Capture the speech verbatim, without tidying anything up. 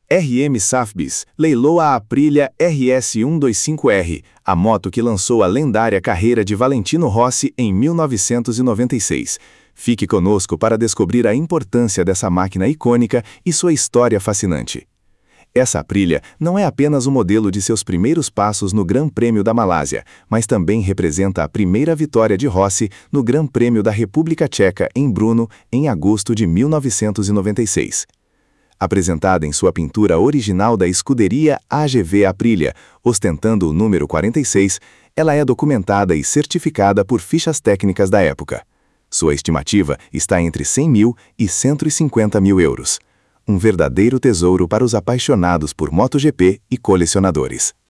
R M Safbis leiloa a Aprilia R S cento e vinte e cinco R, a moto que lançou a lendária carreira de Valentino Rossi em mil novecentos e noventa e seis. Fique conosco para descobrir a importância dessa máquina icônica e sua história fascinante. Essa Aprilia não é apenas o modelo de seus primeiros passos no Gran Prêmio da Malásia, mas também representa a primeira vitória de Rossi no Gran Prêmio da República Tcheca em Brno, em agosto de mil novecentos e noventa e seis. Apresentada em sua pintura original da escuderia A G V Aprilia, ostentando o número quarenta e seis, ela é documentada e certificada por fichas técnicas da época. Sua estimativa está entre cem mil e cento e cinquenta mil euros. Um verdadeiro tesouro para os apaixonados por MotoGP e colecionadores.